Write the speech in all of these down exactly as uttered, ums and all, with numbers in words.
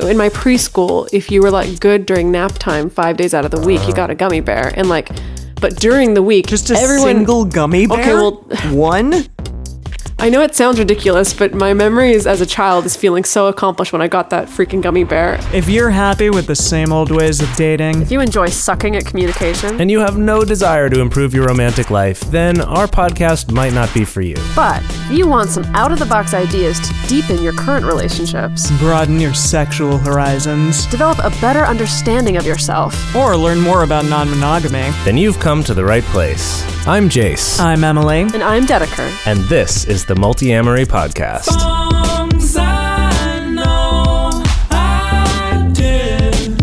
in my preschool, if you were like good during nap time five days out of the week, you got a gummy bear. And like, but during the week, Just a everyone, single gummy bear? Okay, well, one? I know it sounds ridiculous, but my memories as a child is feeling so accomplished when I got that freaking gummy bear. If you're happy with the same old ways of dating, If you enjoy sucking at communication, and you have no desire to improve your romantic life, then our podcast might not be for you. but if you want some out-of-the-box ideas to deepen your current relationships, broaden your sexual horizons, develop a better understanding of yourself, or learn more about non-monogamy, Then you've come to the right place. I'm Jace, I'm Emily. and I'm Dedeker. and this is the Multi-Amory Podcast. Songs I know I did,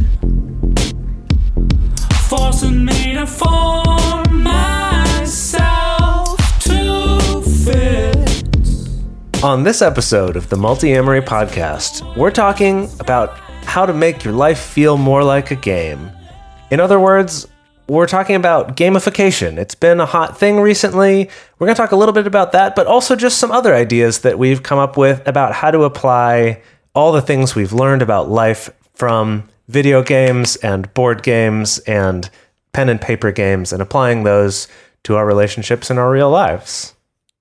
forcing me to form myself to fit. On this episode of the Multi-Amory Podcast, we're talking about how to make your life feel more like a game. In other words, we're talking about gamification. It's been a hot thing recently. We're going to talk a little bit about that, but also just some other ideas that we've come up with about how to apply all the things we've learned about life from video games and board games and pen and paper games and applying those to our relationships in our real lives.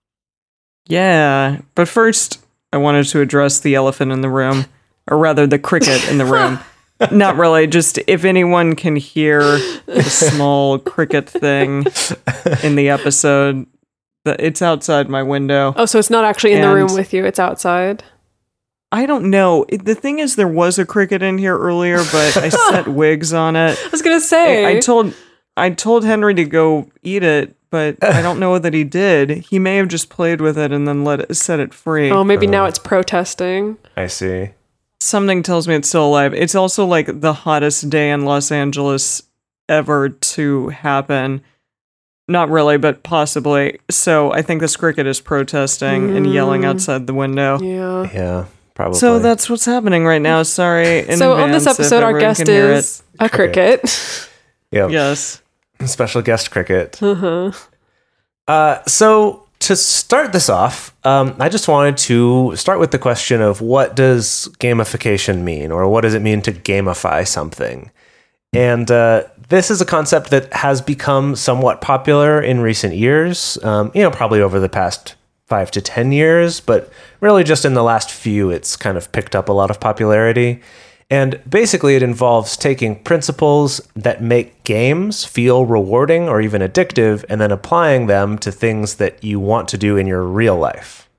Yeah, but first, I wanted to address the elephant in the room, or rather the cricket in the room. Not really, just if anyone can hear the small cricket thing in the episode, that it's outside my window. Oh, so it's not actually in the And- room with you, it's outside. I don't know. It- The thing is, there was a cricket in here earlier, but I set wigs on it. I was gonna say. I, I told I told Henry to go eat it, but I don't know that he did. He may have just played with it and then let it set it free. oh, maybe now it's protesting. I see. Something tells me it's still alive. It's also like the hottest day in Los Angeles ever to happen. Not really, but possibly. So I think this cricket is protesting and yelling outside the window. Yeah. Yeah, probably. So that's what's happening right now. Sorry. In So on this advance if episode, our everyone guest can hear is a cricket. yeah. it. Yes. Special guest cricket. Uh-huh. Uh, so to start this off, um, I just wanted to start with the question of what does gamification mean, or what does it mean to gamify something? And uh, this is a concept that has become somewhat popular in recent years, um, you know, probably over the past five to ten years, but really just in the last few, it's kind of picked up a lot of popularity. And basically, it involves taking principles that make games feel rewarding or even addictive, and then applying them to things that you want to do in your real life.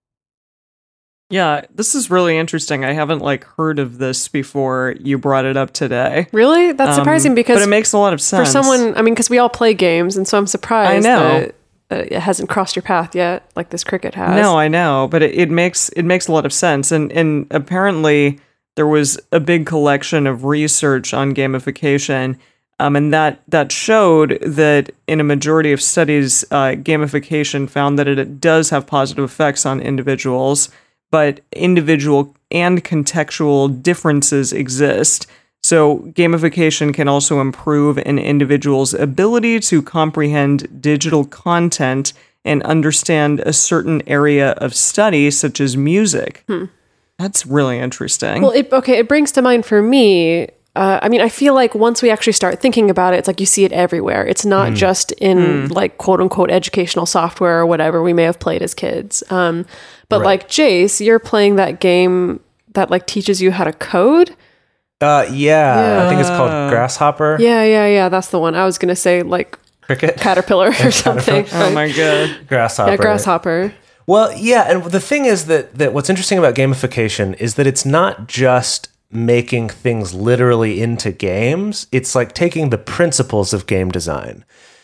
Yeah, this is really interesting. I haven't like heard of this before you brought it up today. Really? That's Um, surprising because but it makes a lot of for sense. someone, I mean, because we all play games, and so I'm surprised I know. that, that it hasn't crossed your path yet, like this cricket has. No, I know, but it, it makes it makes a lot of sense, and and apparently there was a big collection of research on gamification, um, and that that showed that in a majority of studies, uh, gamification found that it, it does have positive effects on individuals, but individual and contextual differences exist. So gamification can also improve an individual's ability to comprehend digital content and understand a certain area of study, such as music. Hmm. That's really interesting. Well, it, okay, it brings to mind for me, uh, I mean, I feel like once we actually start thinking about it, it's like you see it everywhere. It's not just in like quote unquote educational software or whatever we may have played as kids. Um, but Right. like Jace, you're playing that game that like teaches you how to code. Uh, yeah, I think it's Yeah. called Grasshopper Yeah, yeah, yeah. That's the one. I was going to say like Cricket. caterpillar or something. oh my god. Grasshopper. Yeah, grasshopper. Well, yeah, and the thing is that, that what's interesting about gamification is that it's not just making things literally into games. It's like taking the principles of game design.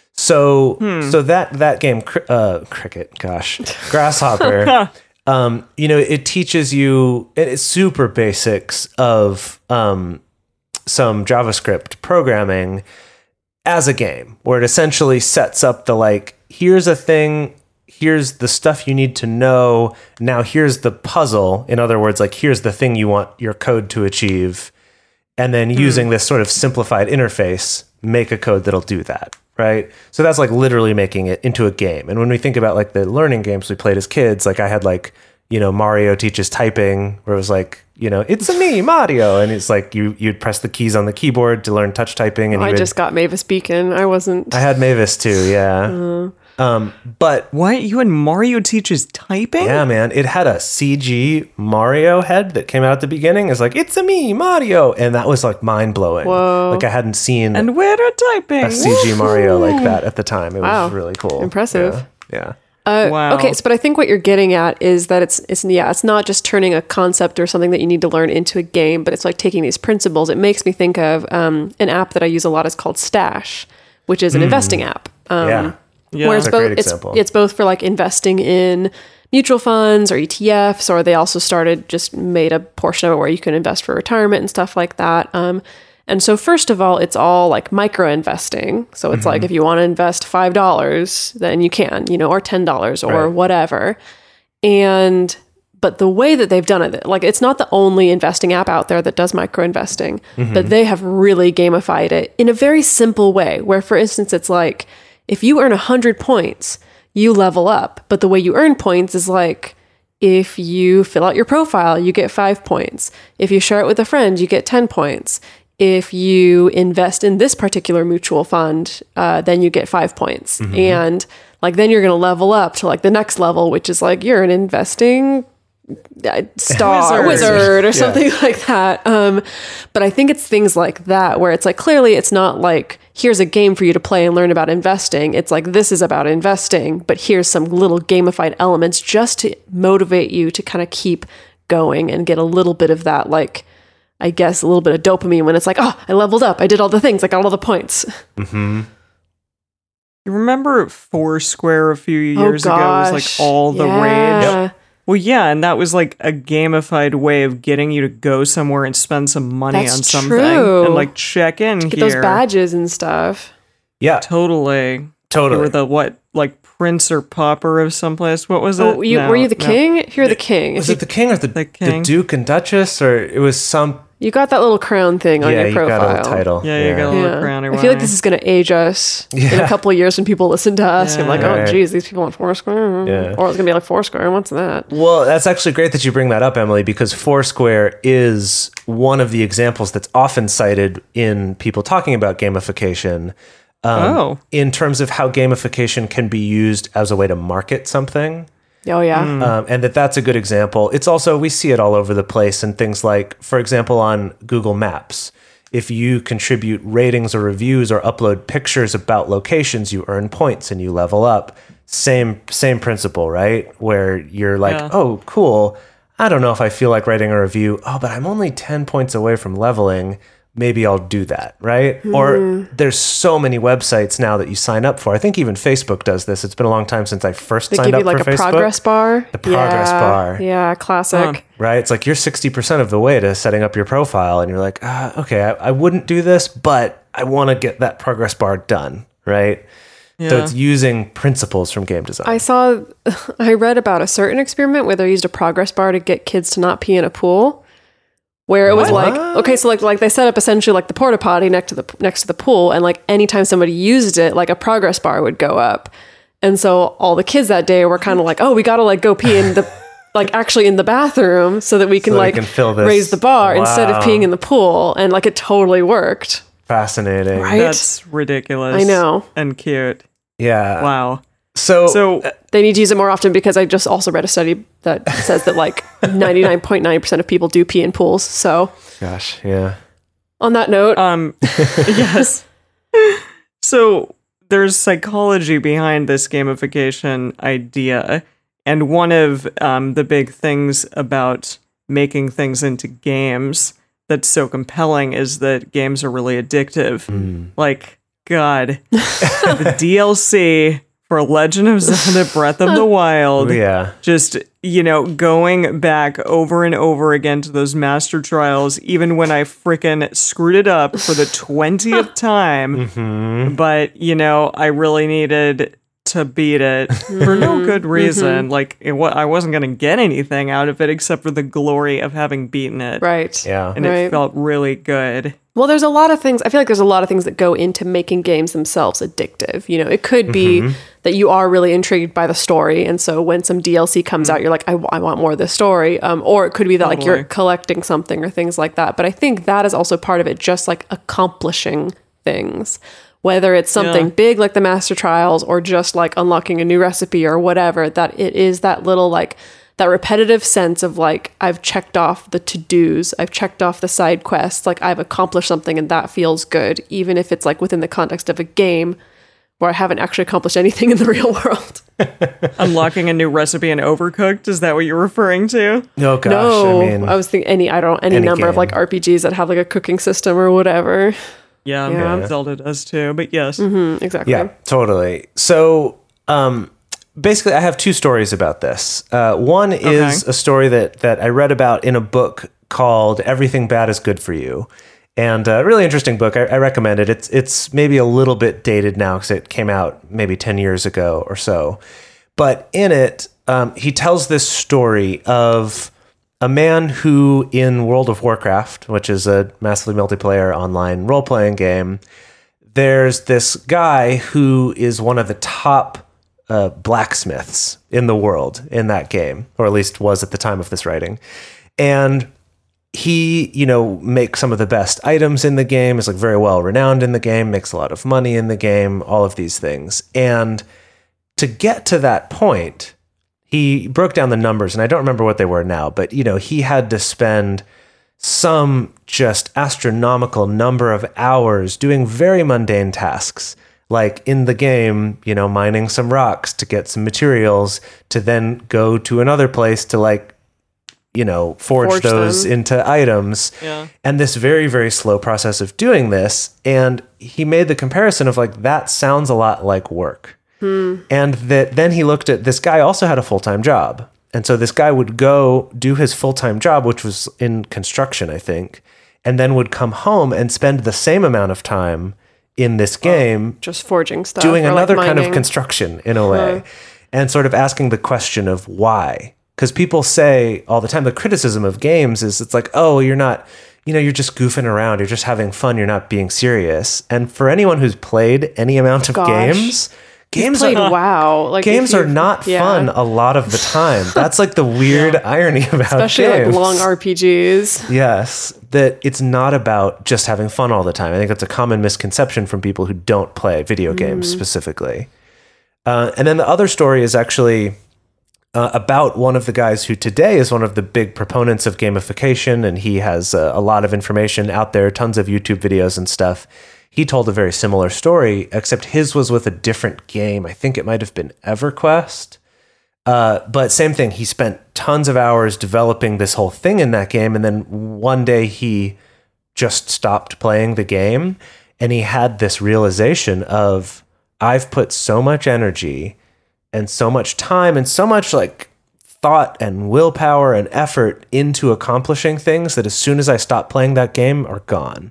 So, Hmm. so that that game, cr- uh, cricket, gosh, Grasshopper. um, you know, it teaches you it's super basics of um, some JavaScript programming as a game, where it essentially sets up the like, here's a thing. Here's the stuff you need to know. Now here's the puzzle. In other words, like here's the thing you want your code to achieve. And then using this sort of simplified interface, make a code that'll do that, right? So that's like literally making it into a game. And when we think about like the learning games we played as kids, like I had like, you know, Mario teaches typing, where it was like, you know, it's a me, Mario. And it's like you, you'd press the keys on the keyboard to learn touch typing. And I you would, just got Mavis Beacon. I wasn't. I had Mavis too, yeah. Uh, um, but What? You and Mario teaches typing? yeah, man, it had a C G Mario head that came out at the beginning. It's like, it's a me, Mario. And that was like mind blowing. Whoa. Like I hadn't seen And we're typing. a C G Mario like that at the time. It Wow. was really cool. Impressive. Yeah. yeah. Uh, Wow. Okay, so but I think what you're getting at is that it's it's yeah, it's not just turning a concept or something that you need to learn into a game, but it's like taking these principles. It makes me think of um, an app that I use a lot is called Stash, which is an investing app. Um, Yeah. Yeah. where it's That's a both great it's, example. it's both for like investing in mutual funds or E T Fs, or they also started just made a portion of it where you can invest for retirement and stuff like that. Um, and so first of all, it's all like micro investing. So it's like if you want to invest five dollars, then you can, you know, or ten dollars or Right. whatever. And but the way that they've done it, like it's not the only investing app out there that does micro investing, but they have really gamified it in a very simple way. Where, for instance, it's like if you earn one hundred points, you level up. But the way you earn points is like if you fill out your profile, you get five points. If you share it with a friend, you get ten points. If you invest in this particular mutual fund, uh, then you get five points. And like then you're going to level up to like the next level, which is like you're an investing uh, star Wizard. wizard or Yeah. something like that. Um, but I think it's things like that where it's like clearly it's not like here's a game for you to play and learn about investing. It's like this is about investing, but here's some little gamified elements just to motivate you to kind of keep going and get a little bit of that, like I guess a little bit of dopamine when it's like, oh, I leveled up, I did all the things, I got all the points. Mm-hmm. You remember Foursquare a few years oh, ago gosh. was like all the yeah. rage? Yep. Well, yeah, and that was like a gamified way of getting you to go somewhere and spend some money That's on something true. and like check in Get here. those badges and stuff. Yeah, Totally. You totally. were the what, like prince or pauper of someplace? What was it? Oh, you, No, were you the no. king? If you're the king. was If you, it the king or the, The the, king. Duke and Duchess, or it was some? you got that little crown thing on yeah, your you profile. got a little title. Yeah, you got a little crown. I feel like this is going to age us in a Yeah. couple of years when people listen to us. I'm like, Yeah. oh, Right. geez, these people on Foursquare. Yeah. Or it's going to be like Foursquare. What's that? Well, that's actually great that you bring that up, Emily, because Foursquare is one of the examples that's often cited in people talking about gamification. Um, Oh. in terms of how gamification can be used as a way to market something. Oh, yeah. Um, and that that's a good example. It's also, we see it all over the place in things like, for example, on Google Maps. If you contribute ratings or reviews or upload pictures about locations, you earn points and you level up. Same same principle, right? Where you're like, Yeah. oh, cool. I don't know if I feel like writing a review. Oh, but I'm only ten points away from leveling. Maybe I'll do that, right? Mm-hmm. Or there's so many websites now that you sign up for. I think even Facebook does this. It's been a long time since I first They signed give up you like for a Facebook. progress bar. The progress yeah. bar. Yeah, classic. Huh. Right? It's like you're sixty percent of the way to setting up your profile, and you're like, ah, okay, I, I wouldn't do this, but I want to get that progress bar done, right? So Yeah. it's using principles from game design. I saw, I read about a certain experiment where they used a progress bar to get kids to not pee in a pool. Where it was What? like, okay, so like like they set up essentially like the porta potty next to the next to the pool, and like anytime somebody used it, like a progress bar would go up, and so all the kids that day were kind of like, oh, we gotta like go pee in the like actually in the bathroom so that we can So we like can fill this. raise the bar instead of Wow. peeing in the pool, and like it totally worked. Fascinating. Right? That's ridiculous. I know. And cute. Yeah. Wow. So, So They need to use it more often because I just also read a study that says that like ninety-nine point nine percent of people do pee in pools. So gosh, yeah. on that note, Um, yes. So there's psychology behind this gamification idea, and one of um, the big things about making things into games that's so compelling is that games are really addictive. Like, God, the D L C for Legend of Zelda Breath of the Wild. Yeah. Just, you know, going back over and over again to those master trials, even when I frickin' screwed it up for the twentieth time. Mm-hmm. But, you know, I really needed to beat it for no good reason. Like, it, wa- I wasn't going to get anything out of it except for the glory of having beaten it. right. Yeah. And Right. it felt really good. Well, there's a lot of things. I feel like there's a lot of things that go into making games themselves addictive. You know, it could be Mm-hmm. that you are really intrigued by the story. And so when some D L C comes out, you're like, I, w- I want more of this story. Um, or it could be that like you're Totally. collecting something or things like that. But I think that is also part of it, just like accomplishing things. Whether it's something Yeah. big like the Master Trials or just like unlocking a new recipe or whatever, that it is that little like that repetitive sense of like, I've checked off the to-dos, I've checked off the side quests, like I've accomplished something and that feels good, even if it's like within the context of a game where I haven't actually accomplished anything in the real world. Unlocking a new recipe in Overcooked, is that what you're referring to? Oh gosh, no, I mean, I was thinking any, I don't, any, any number of game. like R P Gs that have like a cooking system or whatever. Yeah, Yeah. Zelda does too, but yes. Mm, exactly. yeah, totally. So, um, basically, I have two stories about this. Uh, one is Okay. a story that that I read about in a book called "Everything Bad Is Good for You," and a really interesting book. I, I recommend it. It's it's maybe a little bit dated now because it came out maybe ten years ago or so. But in it, um, he tells this story of a man who, in World of Warcraft, which is a massively multiplayer online role-playing game, there's this guy who is one of the top uh, blacksmiths in the world in that game, or at least was at the time of this writing. And he, you know, makes some of the best items in the game, is like very well renowned in the game, makes a lot of money in the game, all of these things. And to get to that point, he broke down the numbers, and I don't remember what they were now, but, you know, he had to spend some just astronomical number of hours doing very mundane tasks, like in the game, you know, mining some rocks to get some materials to then go to another place to like, you know, forge, Forge those them. into items. Yeah. And this very, very slow process of doing this. And he made the comparison of like, that sounds a lot like work. And that then he looked at this guy also had a full-time job. And so this guy would go do his full-time job, which was in construction, I think, and then would come home and spend the same amount of time in this game Just forging stuff. doing or, like, another kind of mining. construction in a way, and sort of asking the question of why. Because people say all the time, the criticism of games is it's like, oh, you're not, you know, you're just goofing around, you're just having fun, you're not being serious. And for anyone who's played any amount of Gosh. games, games Played are WoW. Like games if are you've- not yeah. fun a lot of the time. That's like the weird irony about Especially games. like long R P Gs. Yes, that it's not about just having fun all the time. I think that's a common misconception from people who don't play video games specifically. Uh, and then the other story is actually uh, about one of the guys who today is one of the big proponents of gamification, and he has uh, a lot of information out there, tons of YouTube videos and stuff. He told a very similar story, except his was with a different game. I think it might have been EverQuest. Uh, but same thing, he spent tons of hours developing this whole thing in that game, and then one day he just stopped playing the game, and he had this realization of, I've put so much energy and so much time and so much like thought and willpower and effort into accomplishing things that as soon as I stop playing that game are gone.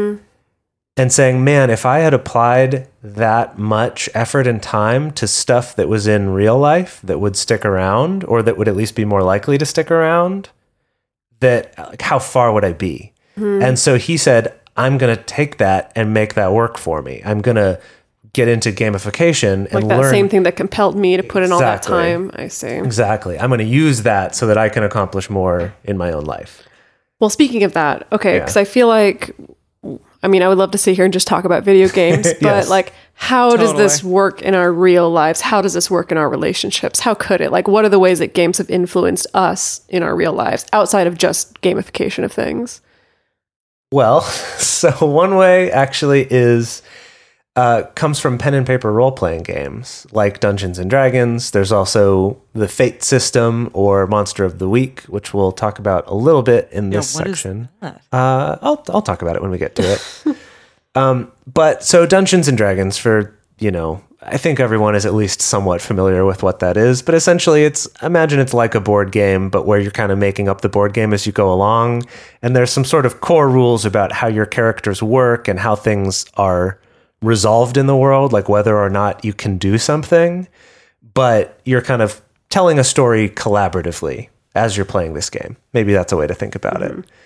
And saying, man, if I had applied that much effort and time to stuff that was in real life that would stick around, or that would at least be more likely to stick around, that like, how far would I be? And so he said, I'm going to take that and make that work for me. I'm going to get into gamification and Like that learn. same thing that compelled me to put in all that Exactly. time. I see. Exactly. I'm going to use that so that I can accomplish more in my own life. Well, speaking of that, okay, Yeah. because I feel like, I mean, I would love to sit here and just talk about video games, but Yes. like, how does Totally. this work in our real lives? How does this work in our relationships? How could it? Like, what are the ways that games have influenced us in our real lives outside of just gamification of things? Well, so one way actually is uh, comes from pen and paper role playing games like Dungeons and Dragons. There's also the Fate system or Monster of the Week, which we'll talk about a little bit in this what is section. that? Uh, I'll I'll talk about it when we get to it. um, but so Dungeons and Dragons, for you know, I think everyone is at least somewhat familiar with what that is. But essentially, it's imagine it's like a board game, but where you're kind of making up the board game as you go along, and there's some sort of core rules about how your characters work and how things are resolved in the world, like whether or not you can do something. But you're kind of telling a story collaboratively as you're playing this game. Maybe that's a way to think about it.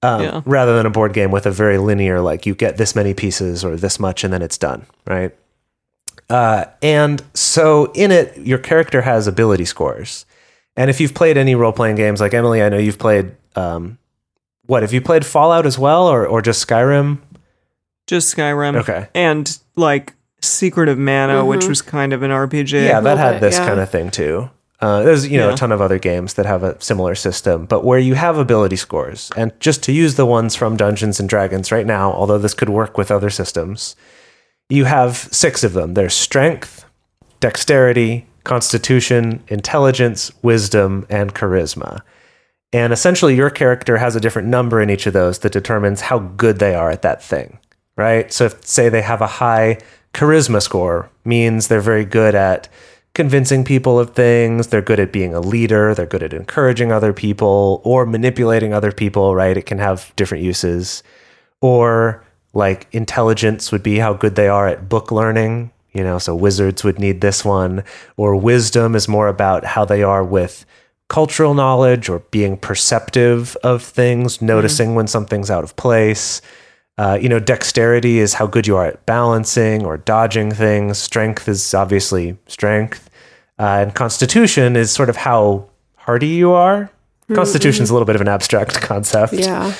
um, Yeah. rather than a board game with a very linear, like you get this many pieces or this much and then it's done, right? Uh, and so in it, your character has ability scores. And if you've played any role-playing games, like Emily, I know you've played, um, what, have you played Fallout as well, or, or just Skyrim? Just Skyrim. Okay. And like Secret of Mana, Mm-hmm. which was kind of an R P G. Yeah, that little had bit, this yeah. kind of thing too. Uh, there's, you know, Yeah. a ton of other games that have a similar system, but where you have ability scores. And just to use the ones from Dungeons and Dragons right now, although this could work with other systems, you have six of them. There's strength, dexterity, constitution, intelligence, wisdom, and charisma. And essentially your character has a different number in each of those that determines how good they are at that thing, right? So if, say they have a high charisma score, means they're very good at convincing people of things, they're good at being a leader, they're good at encouraging other people or manipulating other people, right? It can have different uses. Or like intelligence would be how good they are at book learning, you know, so wizards would need this one. Or wisdom is more about how they are with cultural knowledge or being perceptive of things, noticing when something's out of place. Uh, you know, dexterity is how good you are at balancing or dodging things. Strength is obviously strength. Uh, and constitution is sort of how hardy you are. Constitution's a little bit of an abstract concept. Yeah.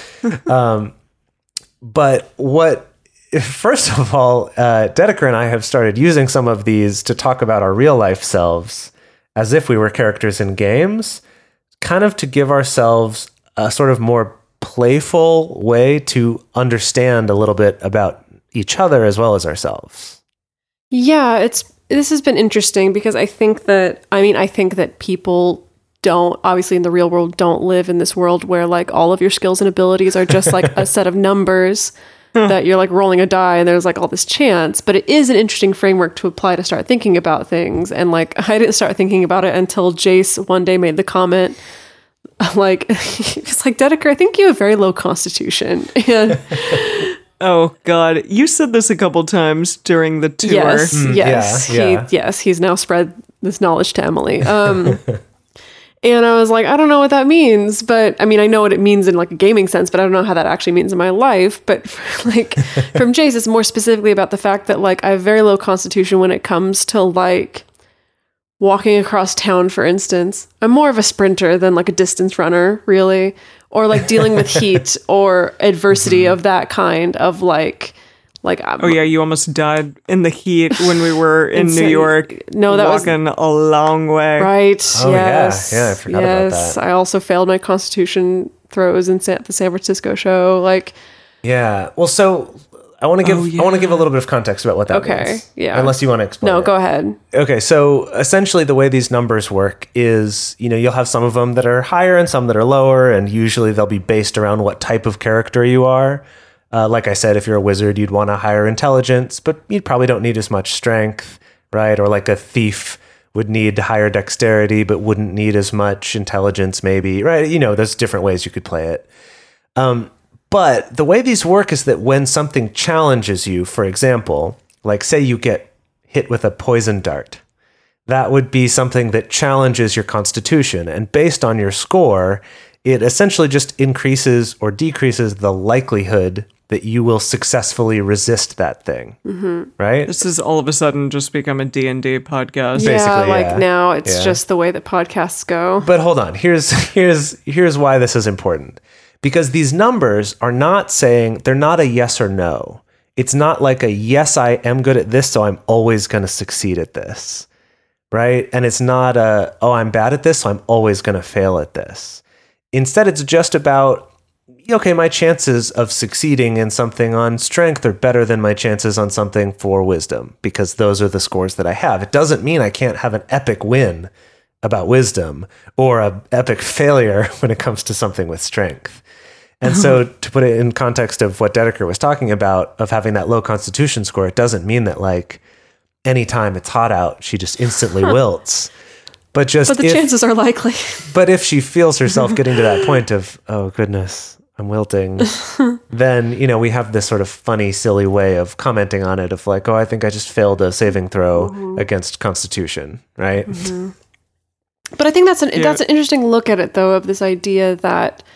But what, first of all, uh, Dedeker and I have started using some of these to talk about our real life selves as if we were characters in games, kind of to give ourselves a sort of more playful way to understand a little bit about each other as well as ourselves. Yeah, it's this has been interesting because I think that I mean I think that people don't obviously in the real world don't live in this world where like all of your skills and abilities are just like a set of numbers that you're like rolling a die and there's like all this chance, but it is an interesting framework to apply to start thinking about things. And like I didn't start thinking about it until Jace one day made the comment like it's like, Dedeker, I think you have very low constitution. And Oh God, you said this a couple times during the tour. yes, yes, yeah, yeah. he yes, he's now spread this knowledge to Emily. Um and I was like, I don't know what that means, but I mean, I know what it means in like a gaming sense, but I don't know how that actually means in my life. But like from Jace, it's more specifically about the fact that like I have very low constitution when it comes to like walking across town, for instance. I'm more of a sprinter than like a distance runner, really. Or like dealing with heat or adversity of that kind of like, like um, Oh yeah, you almost died in the heat when we were in New Insane. York. No, that was- walking a long way. right. Oh, yeah. yes. Yeah, I forgot about yes. that. I also failed my constitution throws in San- the San Francisco show. Like, Yeah. Well, so I want to give Oh, I want to give a yeah. little bit of context about what that Okay, means. yeah. Unless you want to explain. no, it. go ahead. Okay, so essentially the way these numbers work is, you know, you'll have some of them that are higher and some that are lower, and usually they'll be based around what type of character you are. Uh, like I said, if you're a wizard, you'd want a higher intelligence, but you probably don't need as much strength, right? Or like a thief would need higher dexterity, but wouldn't need as much intelligence, maybe, right? You know, there's different ways you could play it. Um, but the way these work is that when something challenges you, for example, like say you get hit with a poison dart, that would be something that challenges your constitution. And based on your score, it essentially just increases or decreases the likelihood that you will successfully resist that thing, mm-hmm. right? This has all of a sudden just become a D and D podcast. Yeah, Basically, like yeah. now it's Yeah. just the way that podcasts go. But hold on, here's here's here's why this is important. Because these numbers are not saying, they're not a yes or no. It's not like a yes, I am good at this, so I'm always going to succeed at this, right? And it's not a, oh, I'm bad at this, so I'm always going to fail at this. Instead, it's just about, okay, my chances of succeeding in something on strength are better than my chances on something for wisdom, because those are the scores that I have. It doesn't mean I can't have an epic win about wisdom or a epic failure when it comes to something with strength. And so to put it in context of what Dedeker was talking about, of having that low constitution score, it doesn't mean that like anytime it's hot out, she just instantly wilts. But just But the if, chances are likely. but if she feels herself getting to that point of, oh goodness, I'm wilting, then, you know, we have this sort of funny, silly way of commenting on it of like, oh, I think I just failed a saving throw Mm-hmm. against constitution, right? But I think that's an Yeah. that's an interesting look at it though, of this idea that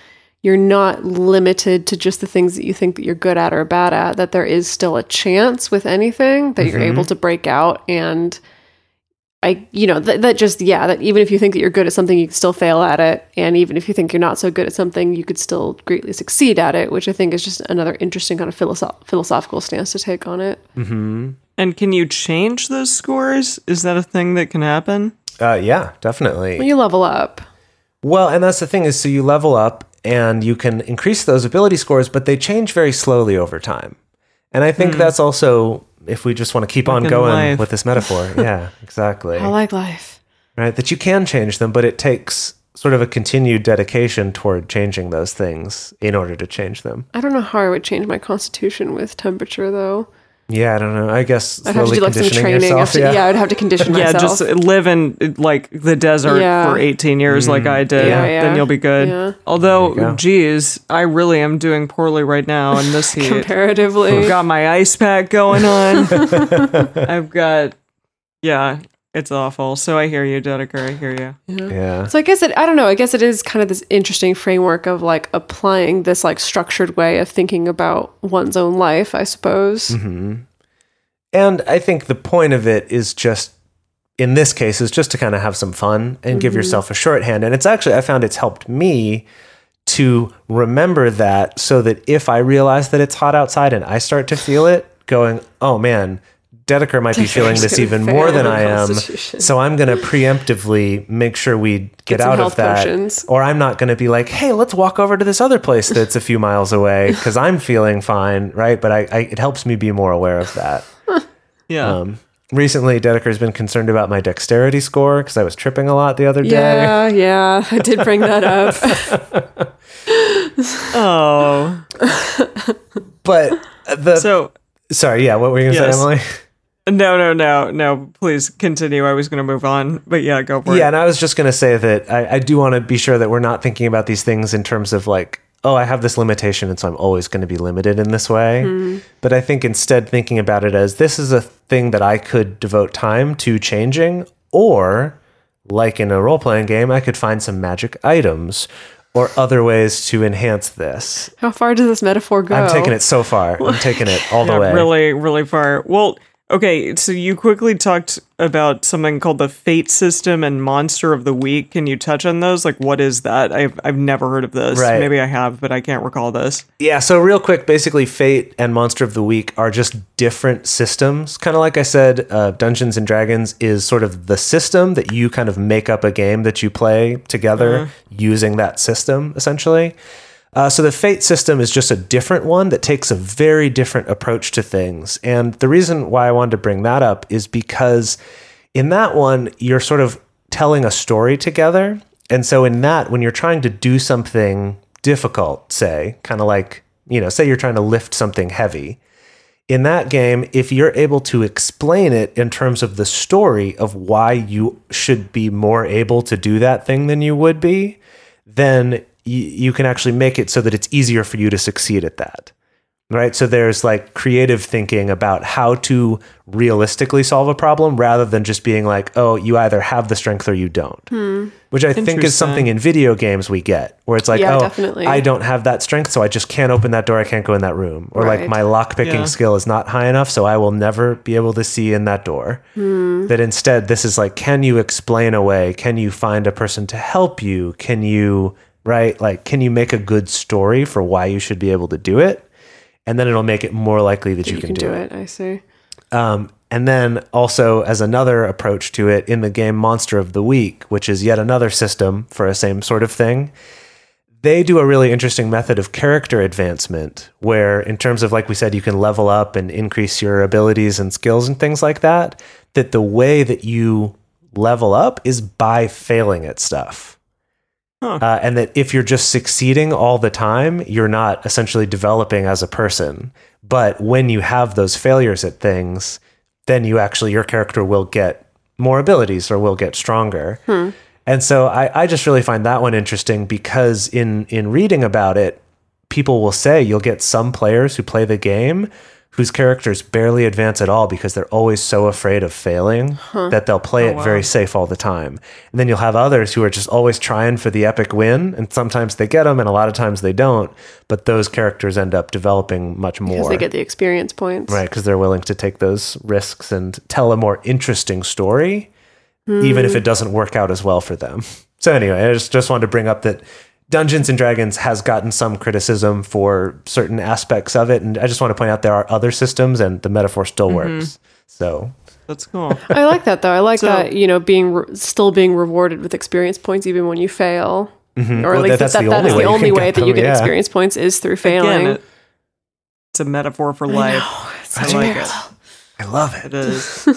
you're not limited to just the things that you think that you're good at or bad at, that there is still a chance with anything that you're able to break out. And I, you know, that, that just, yeah, that even if you think that you're good at something, you can still fail at it. And even if you think you're not so good at something, you could still greatly succeed at it, which I think is just another interesting kind of philosoph- philosophical stance to take on it. Mm-hmm. And can you change those scores? Is that a thing that can happen? Uh, yeah, definitely. When you level up. Well, and that's the thing is, so you level up and you can increase those ability scores, but they change very slowly over time. And I think mm. that's also, if we just want to keep like on going life. with this metaphor. Yeah, exactly. I like life. Right, that you can change them, but it takes sort of a continued dedication toward changing those things in order to change them. I don't know how I would change my constitution with temperature, though. Yeah, I don't know. I guess I'd have to do like some training. Yourself, to, yeah. yeah, I'd have to condition yeah, myself. just live in like the desert yeah. for eighteen years, mm. like I did. Yeah, yeah. Then you'll be good. Yeah. Although, geez, I really am doing poorly right now in this heat. Comparatively, I've got my ice pack going on. I've got, yeah. It's awful. So I hear you, Dedeker. I hear you. Yeah. yeah. So I guess it, I don't know. I guess it is kind of this interesting framework of like applying this like structured way of thinking about one's own life, I suppose. Mm-hmm. And I think the point of it is just, in this case, is just to kind of have some fun and mm-hmm. give yourself a shorthand. And it's actually, I found it's helped me to remember that so that if I realize that it's hot outside and I start to feel it, going, oh man, Dedeker might be feeling this even more than I am, so I'm going to preemptively make sure we get, get out of that. Potions. Or I'm not going to be like, hey, let's walk over to this other place that's a few miles away because I'm feeling fine, right? But I, I, it helps me be more aware of that. yeah. Um, recently, Dedeker's been concerned about my dexterity score because I was tripping a lot the other day. Yeah, yeah, I did bring that up. oh. But the... So... Sorry, yeah, what were you going to yes. say, Emily? No, no, no, no. Please continue. I was going to move on, but yeah, go for yeah, it. Yeah, and I was just going to say that I, I do want to be sure that we're not thinking about these things in terms of like, oh, I have this limitation, and so I'm always going to be limited in this way. Mm. But I think instead thinking about it as this is a thing that I could devote time to changing, or like in a role-playing game, I could find some magic items or other ways to enhance this. How far does this metaphor go? I'm taking it so far. I'm taking it all the yeah, way. Really, really far. Well, okay, so you quickly talked about something called the Fate system and Monster of the Week. Can you touch on those? Like, what is that? I've I've never heard of this. Right. Maybe I have, but I can't recall this. Yeah, so real quick, basically Fate and Monster of the Week are just different systems. Kind of like I said, uh, Dungeons and Dragons is sort of the system that you kind of make up a game that you play together uh-huh. using that system, essentially. Uh, so the Fate system is just a different one that takes a very different approach to things. And the reason why I wanted to bring that up is because in that one, you're sort of telling a story together. And so in that, when you're trying to do something difficult, say, kind of like, you know, say you're trying to lift something heavy, in that game, if you're able to explain it in terms of the story of why you should be more able to do that thing than you would be, then you can actually make it so that it's easier for you to succeed at that, right? So there's like creative thinking about how to realistically solve a problem rather than just being like, oh, you either have the strength or you don't, hmm. which I think is something in video games we get where it's like, yeah, oh, definitely. I don't have that strength, so I just can't open that door. I can't go in that room. Or right. like my lockpicking yeah. skill is not high enough, so I will never be able to see in that door. Hmm. That instead, this is like, can you explain away? Can you find a person to help you? Can you... right? Like, can you make a good story for why you should be able to do it? And then it'll make it more likely that you, you can, can do, do it. it. I see. Um, and then also as another approach to it in the game Monster of the Week, which is yet another system for a same sort of thing, they do a really interesting method of character advancement where in terms of, like we said, you can level up and increase your abilities and skills and things like that, that the way that you level up is by failing at stuff. Huh. Uh, and that if you're just succeeding all the time, you're not essentially developing as a person. But when you have those failures at things, then you actually, your character will get more abilities or will get stronger. Hmm. And so I, I just really find that one interesting because in, in reading about it, people will say you'll get some players who play the game whose characters barely advance at all because they're always so afraid of failing that they'll play Oh, it wow. very safe all the time. And then you'll have others who are just always trying for the epic win, and sometimes they get them and a lot of times they don't, but those characters end up developing much more. Because they get the experience points. Right, because they're willing to take those risks and tell a more interesting story, even if it doesn't work out as well for them. So anyway, I just, just wanted to bring up that Dungeons and Dragons has gotten some criticism for certain aspects of it, and I just want to point out there are other systems, and the metaphor still works. So That's cool. I like that though. I like So- that, you know, being re- still being rewarded with experience points even when you fail. Or at Well, least that's that, the that, only that's way the you only can way get that you them, get yeah. experience points is through failing. Again, it- it's a metaphor for life. Such I a like parallel. I love It it. is.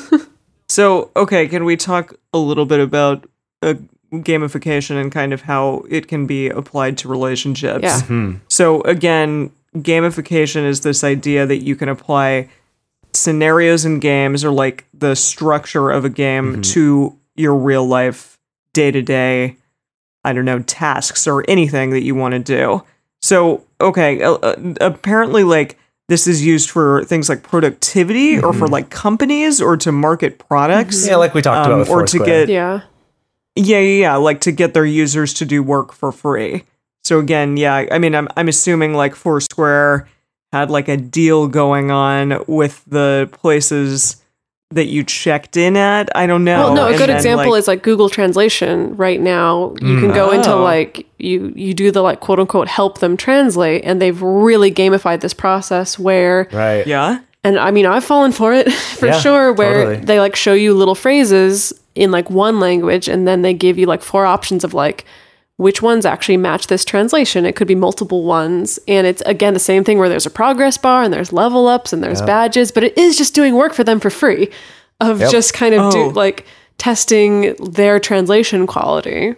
So, okay, can we talk a little bit about uh, gamification and kind of how it can be applied to relationships? Yeah. So, again, gamification is this idea that you can apply scenarios in games or like the structure of a game to your real life, day to day, I don't know, tasks or anything that you want to do. So, okay, uh, uh, apparently, like, this is used for things like productivity or for like companies or to market products. Yeah, like we talked Um, about with or to Foursquare. get- Yeah. Yeah, yeah, yeah, like to get their users to do work for free. So again, yeah, I mean, I'm I'm assuming like Foursquare had like a deal going on with the places that you checked in at. I don't know. Well, no, a And good then, example like- is like Google Translation right now. You can go into Oh. like you you do the like quote unquote help them translate, and they've really gamified this process where Right. yeah. and I mean I've fallen for it for Yeah, sure where totally. they like show you little phrases in like one language and then they give you like four options of like which ones actually match this translation. It could be multiple ones. And it's, again, the same thing where there's a progress bar and there's level ups and there's badges, but it is just doing work for them for free of Yep. just kind of Oh. do, like testing their translation quality.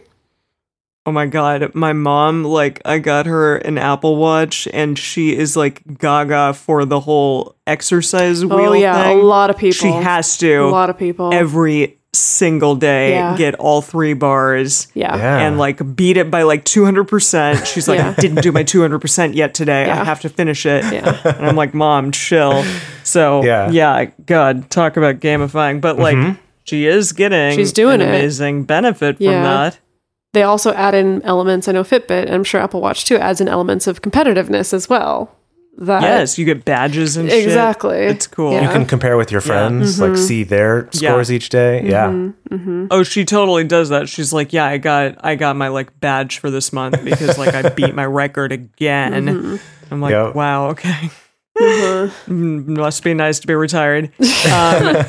Oh my god, my mom, like, I got her an Apple Watch and she is like gaga for the whole exercise wheel Oh, yeah. thing. A lot of people. She has to A lot of people. every single day Yeah. get all three bars. yeah. Yeah. And like beat it by like two hundred percent. She's like, Yeah. I didn't do my two hundred percent yet today. Yeah. I have to finish it. Yeah. And I'm like, Mom, chill. So, Yeah. yeah, God, talk about gamifying. But like, she is getting She's doing an it. amazing benefit from Yeah. that. They also add in elements, I know Fitbit, and I'm sure Apple Watch too, adds in elements of competitiveness as well. That Yes, you get badges and shit. Exactly. It's cool. Yeah. You can compare with your friends, like see their scores each day. Yeah. Oh, she totally does that. She's like, yeah, I got I got my like badge for this month because like I beat my record again. I'm like, Yep. wow, okay. Mm, Must be nice to be retired. Um,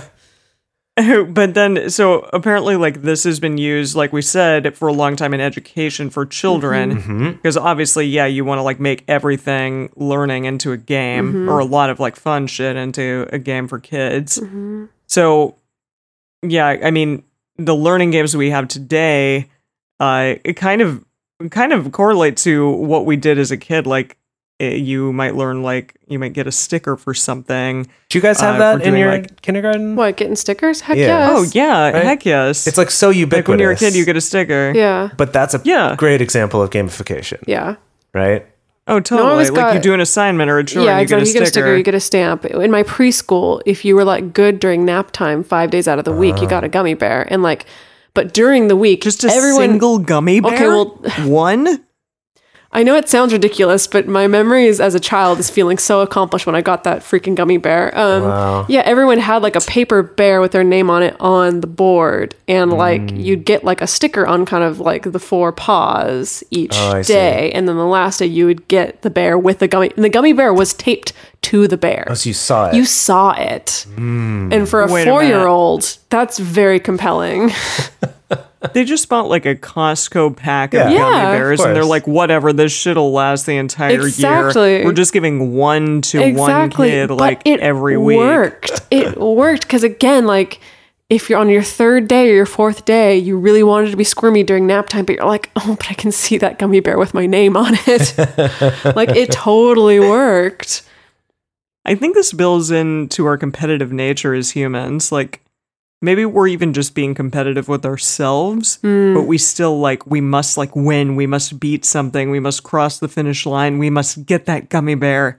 but then, so apparently, like this has been used, like we said, for a long time in education for children, because obviously, yeah, you want to like make everything learning into a game or a lot of like fun shit into a game for kids. So, yeah, I mean, the learning games we have today, uh, it kind of kind of correlate to what we did as a kid. Like, eh, you might learn, like, you might get a sticker for something. Do you guys have Uh, that for in doing, your like- kindergarten? What, getting stickers? Heck Yeah. yes. Oh yeah, Right? heck yes. It's like so ubiquitous. like when you're a kid, you get a sticker. Yeah. But that's a Yeah. great example of gamification, Yeah. right? Oh, totally. always like you got- do an assignment or a chore, Yeah, and you exactly. get a You get a sticker. sticker, you get a stamp. In my preschool, if you were like good during nap time five days out of the week, you got a gummy bear. And like, but during the week, Just a everyone. single gummy bear. Okay, well- one. I know it sounds ridiculous, but my memories as a child is feeling so accomplished when I got that freaking gummy bear. Um, Wow. Yeah, everyone had like a paper bear with their name on it on the board, and like Mm. you'd get like a sticker on kind of like the four paws each Oh, I see. day, and then the last day you would get the bear with the gummy, and the gummy bear was taped to the bear. Oh, so you saw it. You saw it, and for a Wait a minute. four-year-old, that's very compelling. They just bought like a Costco pack Yeah. of Yeah, gummy of bears, and they're course. like, whatever, this shit'll last the entire Exactly. year. We're just giving one to one Exactly, kid but like it every week. worked. It worked because again, like if you're on your third day or your fourth day, you really wanted to be squirmy during nap time, but you're like, oh, but I can see that gummy bear with my name on it. Like it totally worked. I think this builds into our competitive nature as humans. Like, maybe we're even just being competitive with ourselves, Hmm. but we still like, we must like win. We must beat something. We must cross the finish line. We must get that gummy bear.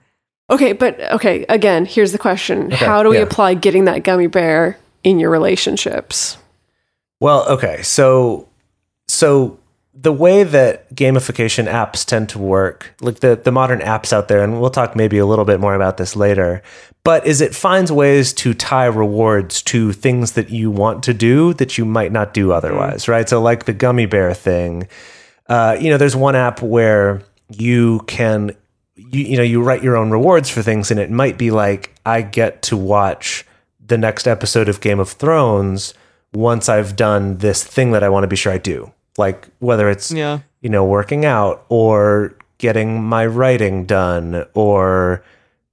Okay, but okay, again, here's the question. Okay, How do we yeah. apply getting that gummy bear in your relationships? Well, okay. So, so the way that gamification apps tend to work, like the, the modern apps out there, and we'll talk maybe a little bit more about this later, but is it finds ways to tie rewards to things that you want to do that you might not do otherwise, right? So like the gummy bear thing, uh, you know, there's one app where you can, you, you know, you write your own rewards for things, and it might be like, I get to watch the next episode of Game of Thrones once I've done this thing that I want to be sure I do. Like whether it's, Yeah. you know, working out or getting my writing done or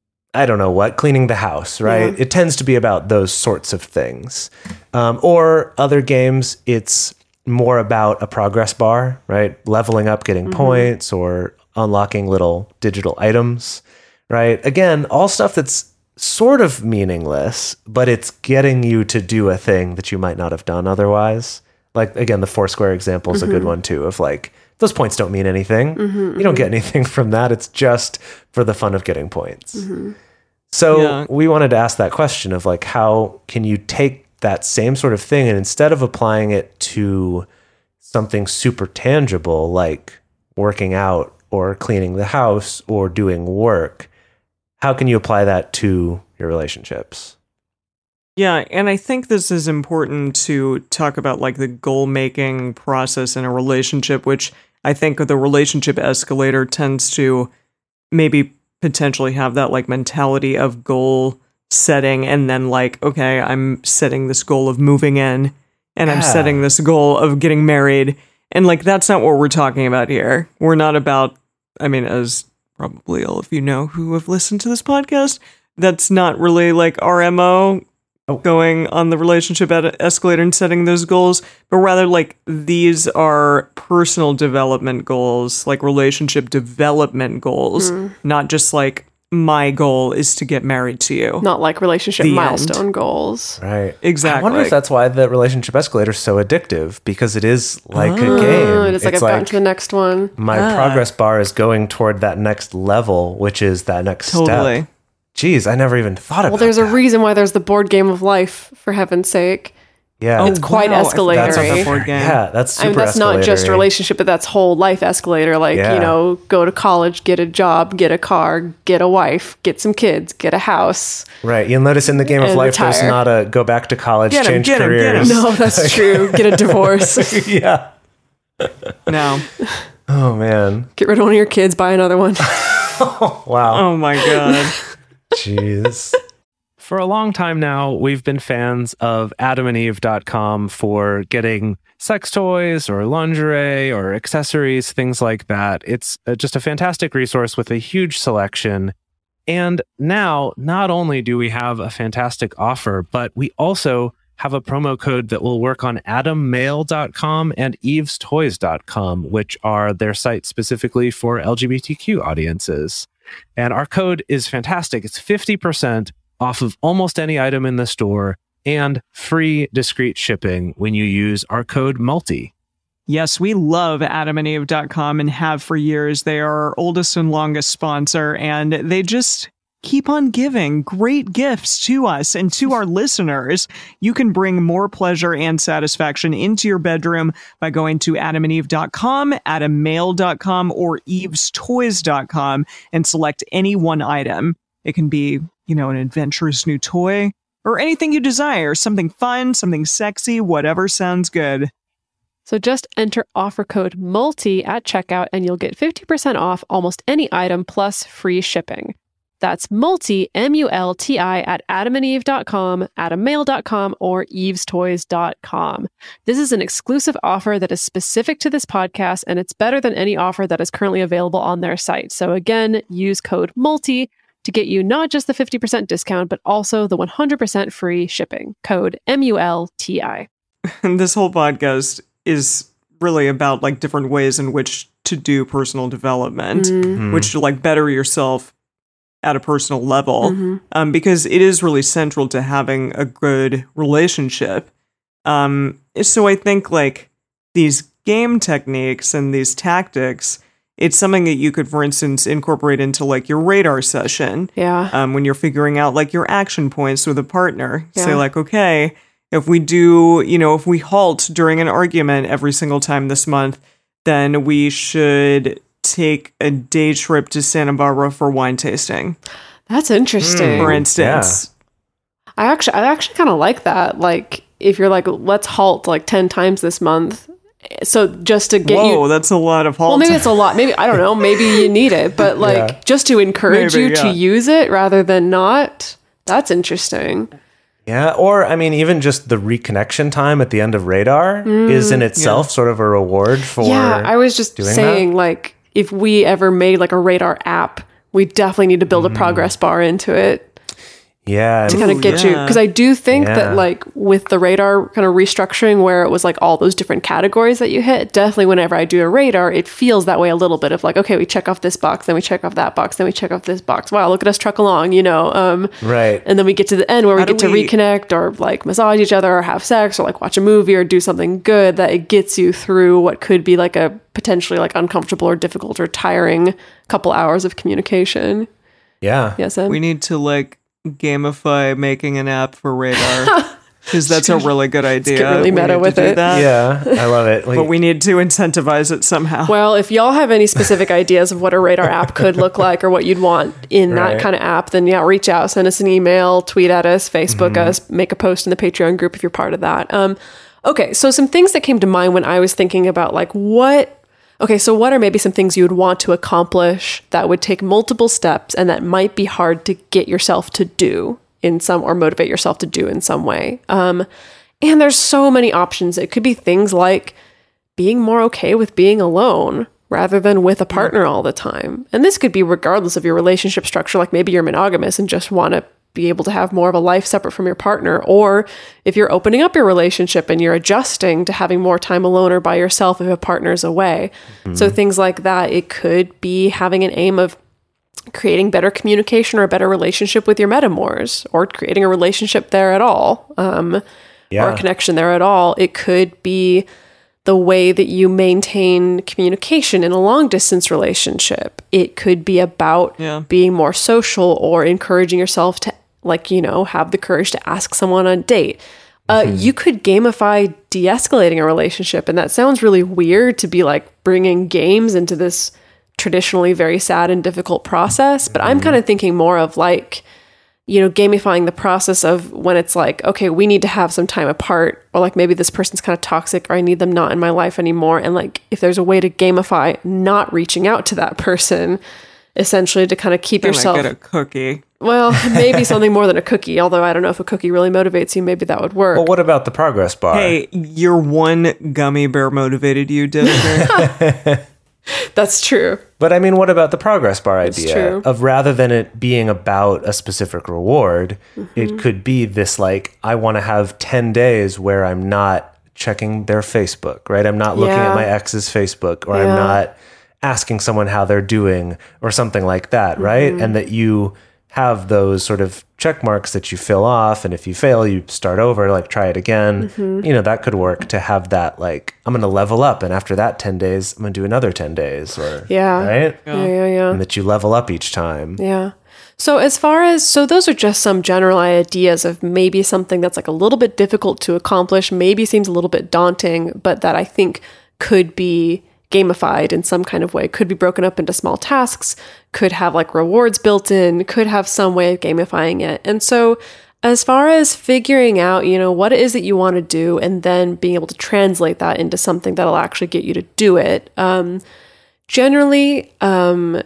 I don't know what, cleaning the house, right? Yeah. It tends to be about those sorts of things. Um, or other games, it's more about a progress bar, right? Leveling up, getting Mm-hmm. points or unlocking little digital items, right? Again, all stuff that's sort of meaningless, but it's getting you to do a thing that you might not have done otherwise. Like, again, the Foursquare example is Mm-hmm. a good one too, of like, those points don't mean anything. Mm-hmm, You don't get anything from that. It's just for the fun of getting points. Mm-hmm. So Yeah. we wanted to ask that question of like, how can you take that same sort of thing and instead of applying it to something super tangible, like working out or cleaning the house or doing work, how can you apply that to your relationships? Yeah, and I think this is important to talk about like the goal making process in a relationship, which I think the relationship escalator tends to maybe potentially have that like mentality of goal setting and then like, okay, I'm setting this goal of moving in and I'm Yeah. setting this goal of getting married. And like that's not what we're talking about here. We're not about, I mean, as probably all of you know who have listened to this podcast, that's not really like our M O. Going on the relationship ed- escalator and setting those goals, but rather like these are personal development goals, like relationship development goals, not just like my goal is to get married to you. Not like relationship The milestone goals. Right. Exactly. I wonder if that's why the relationship escalator is so addictive, because it is like a game. Oh, it is like I've gotten to the next one. my Ah. progress bar is going toward that next level, which is that next Totally. step. Jeez, I never even thought about Well, there's a that. reason why there's the board game of life, for heaven's sake. Yeah. It's quite Wow, I forgot about escalatory. that board game. Yeah, that's super I mean, that's not just escalatory. relationship, but that's whole life escalator. Like, Yeah. you know, go to college, get a job, get a car, get a wife, get some kids, get a house. Right. You'll notice in the game of And life, there's retire. not a go back to college, Get 'em, change get 'em, get 'em. careers. No, that's true. Get a divorce. Yeah. No. Oh, man. Get rid of one of your kids, buy another one. Wow. Oh my God. Jeez. For a long time now, we've been fans of adam and eve dot com for getting sex toys or lingerie or accessories, things like that. It's uh, just a fantastic resource with a huge selection. And now, not only do we have a fantastic offer, but we also have a promo code that will work on adam mail dot com and eves toys dot com, which are their sites specifically for L G B T Q audiences. And our code is fantastic. It's fifty percent off of almost any item in the store and free discreet shipping when you use our code MULTI. Yes, we love adam and eve dot com and have for years. They are our oldest and longest sponsor, and they just keep on giving great gifts to us and to our listeners. You can bring more pleasure and satisfaction into your bedroom by going to adam and eve dot com, adam mail dot com, or eves toys dot com and select any one item. It can be, you know, an adventurous new toy or anything you desire, something fun, something sexy, whatever sounds good. So just enter offer code MULTI at checkout and you'll get fifty percent off almost any item plus free shipping. That's multi, M U L T I, at adam and eve dot com, adam mail dot com, or eves toys dot com. This is an exclusive offer that is specific to this podcast, and it's better than any offer that is currently available on their site. So again, use code MULTI to get you not just the fifty percent discount, but also the one hundred percent free shipping. Code M U L T I. And this whole podcast is really about like different ways in which to do personal development, Mm-hmm. which to like better yourself at a personal level, Mm-hmm. um, because it is really central to having a good relationship. Um, so I think like these game techniques and these tactics, it's something that you could, for instance, incorporate into like your radar session. Yeah. Um, when you're figuring out like your action points with a partner. Yeah. Say like, okay, if we do, you know, if we halt during an argument every single time this month, then we should take a day trip to Santa Barbara for wine tasting, That's interesting. for instance. I actually, I actually kind of like that. Like, if you're like, let's halt like ten times this month, so just to get Whoa, you. that's a lot of halt. Well, maybe it's a lot. Maybe I don't know. Maybe you need it, but like Yeah. just to encourage Maybe, you to yeah. use it rather than not. That's interesting. Yeah, or I mean, even just the reconnection time at the end of Radar is in itself sort of a reward for. Yeah, I was just doing saying, like, if we ever made like a Radar app, we definitely need to build a progress bar into it. yeah, to and- kind of get you, yeah. because I do think Yeah. that like with the Radar kind of restructuring where it was like all those different categories that you hit, definitely whenever I do a Radar, it feels that way a little bit of like, okay, we check off this box, then we check off that box, then we check off this box. Wow, look at us truck along, you know. Um, right. and then we get to the end where we How do get to we- reconnect or like massage each other or have sex or like watch a movie or do something good that it gets you through what could be like a potentially like uncomfortable or difficult or tiring couple hours of communication. Yeah. Yes, Em? We need to like gamify making an app for Radar, because that's a really good idea. get really We meta need to with do it. that. Yeah, I love it. But we need to incentivize it somehow. Well, if y'all have any specific ideas of what a Radar app could look like or what you'd want in Right. that kind of app, then yeah, reach out, send us an email, tweet at us, Facebook us, make a post in the Patreon group if you're part of that. Um, okay, so some things that came to mind when I was thinking about like what. Okay, so what are maybe some things you would want to accomplish that would take multiple steps and that might be hard to get yourself to do in some or motivate yourself to do in some way? Um, and there's so many options. It could be things like being more okay with being alone rather than with a partner all the time. And this could be regardless of your relationship structure. Like maybe you're monogamous and just want to be able to have more of a life separate from your partner. Or if you're opening up your relationship and you're adjusting to having more time alone or by yourself if a partner's away. So things like that. It could be having an aim of creating better communication or a better relationship with your metamors, or creating a relationship there at all. Um, or Yeah. a connection there at all. It could be the way that you maintain communication in a long distance relationship. It could be about Yeah. being more social or encouraging yourself to, like, you know, have the courage to ask someone on a date. Uh, you could gamify de-escalating a relationship. And that sounds really weird to be like bringing games into this traditionally very sad and difficult process. But I'm kind of thinking more of like, you know, gamifying the process of when it's like, okay, we need to have some time apart, or like maybe this person's kind of toxic, or I need them not in my life anymore. And like, if there's a way to gamify not reaching out to that person, essentially to kind of keep Then I yourself, get a cookie. well, maybe something more than a cookie, although I don't know if a cookie really motivates you, maybe that would work. Well, what about the progress bar? Hey, your one gummy bear motivated you, Dedeker. That's true. But I mean, what about the progress bar idea true. of rather than it being about a specific reward, Mm-hmm. it could be this like, I want to have ten days where I'm not checking their Facebook, right? I'm not looking Yeah. at my ex's Facebook, or Yeah. I'm not asking someone how they're doing or something like that, right? Mm-hmm. And that you have those sort of check marks that you fill off, and if you fail, you start over, like try it again. Mm-hmm. You know, that could work to have that like, I'm going to level up, and after that ten days, I'm going to do another ten days, or Yeah. right? Yeah, yeah, yeah. And that you level up each time. Yeah. So as far as, so those are just some general ideas of maybe something that's like a little bit difficult to accomplish, maybe seems a little bit daunting, but that I think could be gamified in some kind of way, could be broken up into small tasks, could have like rewards built in, could have some way of gamifying it. And so as far as figuring out, you know, what it is that you want to do and then being able to translate that into something that'll actually get you to do it, um, generally, um,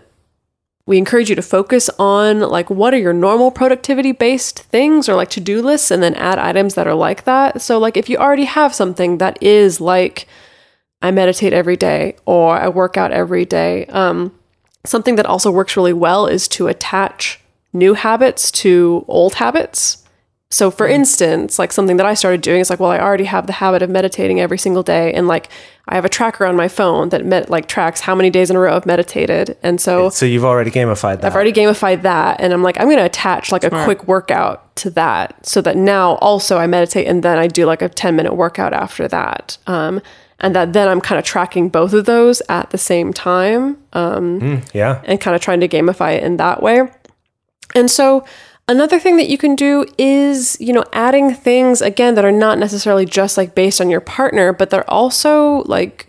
we encourage you to focus on like what are your normal productivity based things or like to-do lists, and then add items that are like that. So like if you already have something that is like I meditate every day or I work out every day, um, something that also works really well is to attach new habits to old habits. So for instance, like something that I started doing is like, well, I already have the habit of meditating every single day. And like, I have a tracker on my phone that met, like tracks how many days in a row I've meditated. And so So you've already gamified that. I've already gamified that. And I'm like, I'm going to attach like a quick workout to that so that now also I meditate and then I do like a ten minute workout after that. Um, and that then I'm kind of tracking both of those at the same time, um, Mm, yeah. and kind of trying to gamify it in that way. And so another thing that you can do is, you know, adding things, again, that are not necessarily just like based on your partner, but they're also like,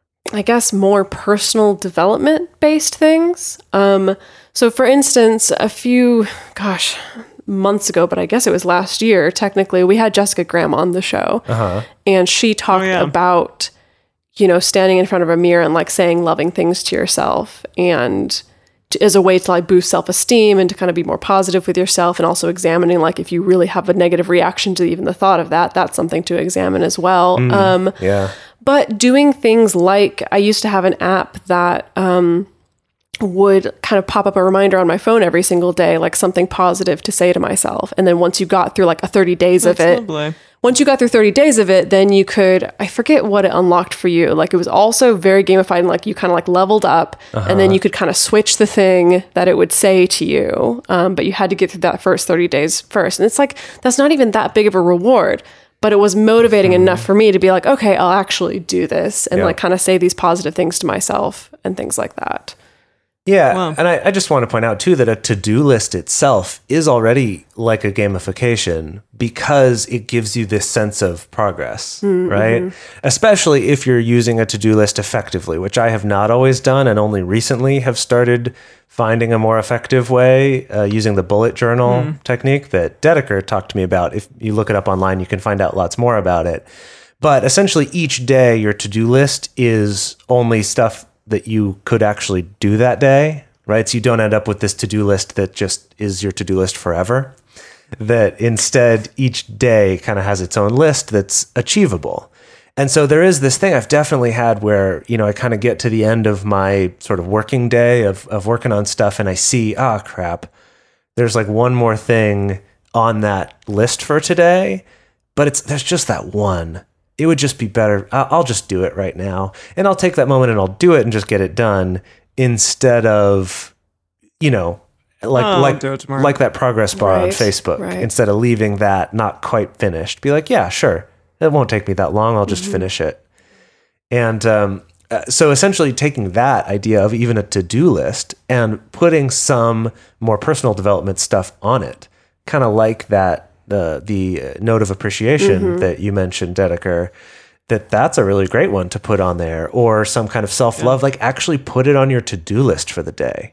I guess, more personal development based things. Um, so for instance, a few, gosh, months ago, but I guess it was last year, technically, we had Jessica Graham on the show. Uh-huh. And she talked Oh, yeah. about, you know, standing in front of a mirror and like saying loving things to yourself, and to, as a way to like boost self-esteem and to kind of be more positive with yourself, and also examining like if you really have a negative reaction to even the thought of that, that's something to examine as well. Mm, Um, yeah. but doing things like, I used to have an app that um, would kind of pop up a reminder on my phone every single day, like something positive to say to myself. And then once you got through like a thirty days That's of it, lovely. once you got through thirty days of it, then you could, I forget what it unlocked for you. Like it was also very gamified, and like you kind of like leveled up, and then you could kind of switch the thing that it would say to you. Um, but you had to get through that first thirty days first. And it's like, that's not even that big of a reward, but it was motivating enough for me to be like, okay, I'll actually do this, and Yeah. like kind of say these positive things to myself and things like that. Yeah, Wow. and I, I just want to point out too that a to-do list itself is already like a gamification because it gives you this sense of progress, right? Especially if you're using a to-do list effectively, which I have not always done and only recently have started finding a more effective way uh, using the bullet journal technique that Dedeker talked to me about. If you look it up online, you can find out lots more about it. But essentially each day your to-do list is only stuff that you could actually do that day, right? So you don't end up with this to-do list that just is your to-do list forever. That instead each day kind of has its own list that's achievable. And so there is this thing I've definitely had where, you know, I kind of get to the end of my sort of working day of, of working on stuff, and I see, ah, crap, there's like one more thing on that list for today, but it's there's just that one. It would just be better. I- I'll just do it right now. And I'll take that moment and I'll do it and just get it done instead of, you know, like Oh, I'll like do it tomorrow. like that progress bar on Right, Facebook. right. Instead of leaving that not quite finished, be like, yeah, sure, it won't take me that long. I'll just finish it. And um, uh, so essentially taking that idea of even a to-do list and putting some more personal development stuff on it, kind of like that the the uh, note of appreciation that you mentioned, Dedeker, that that's a really great one to put on there, or some kind of self-love, like actually put it on your to-do list for the day.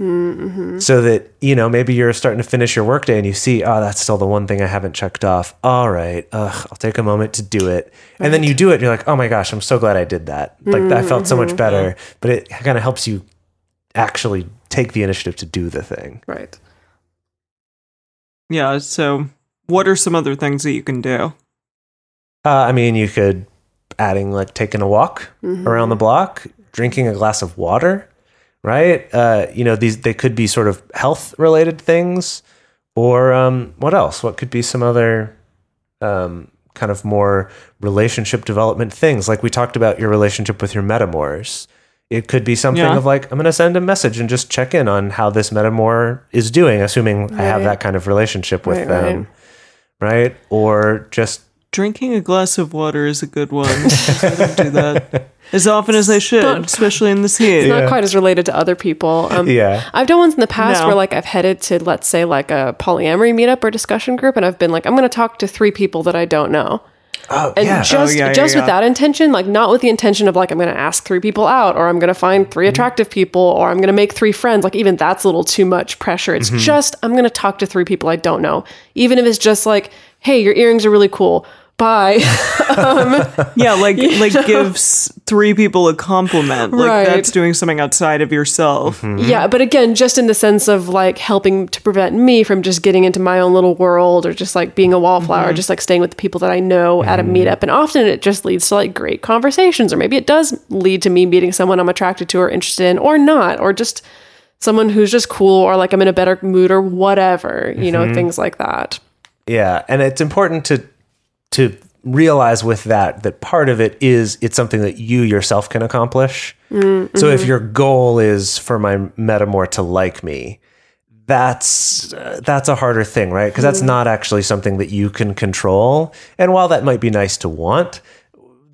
So that, you know, maybe you're starting to finish your workday and you see, oh, that's still the one thing I haven't checked off. All right, ugh, I'll take a moment to do it. And then you do it and you're like, oh my gosh, I'm so glad I did that. Like that felt so much better, but it kind of helps you actually take the initiative to do the thing. Right. Yeah, so what are some other things that you can do? Uh, I mean, you could adding like taking a walk around the block, drinking a glass of water, right? Uh, you know, these they could be sort of health related things, or um, what else? What could be some other um, kind of more relationship development things? Like we talked about your relationship with your metamors. It could be something Yeah. of like, I'm going to send a message and just check in on how this metamor is doing, assuming I have Right. that kind of relationship with Right, them, right? Or just Drinking a glass of water is a good one. I don't do that as often as I should, Not- especially in this heat. It's not quite as related to other people. Um, Yeah. I've done ones in the past No. where like I've headed to, let's say, like a polyamory meetup or discussion group, and I've been like, I'm going to talk to three people that I don't know. oh And yeah, just Oh, yeah, yeah, just with yeah. that intention, like not with the intention of like I'm going to ask three people out, or I'm going to find three attractive people, or I'm going to make three friends. Like even that's a little too much pressure. It's just I'm going to talk to three people I don't know, even if it's just like, hey, your earrings are really cool. Bye. Yeah, like like gives three people a compliment. Like Right. that's doing something outside of yourself. Yeah, but again, just in the sense of like helping to prevent me from just getting into my own little world, or just like being a wallflower, just like staying with the people that I know at a meetup. And often it just leads to like great conversations, or maybe it does lead to me meeting someone I'm attracted to or interested in, or not, or just someone who's just cool, or like I'm in a better mood, or whatever, you know, things like that. yeah, and it's important to to realize with that that part of it is it's something that you yourself can accomplish. So if your goal is for my metamor to like me, that's uh, that's a harder thing, right? Because that's not actually something that you can control. And while that might be nice to want,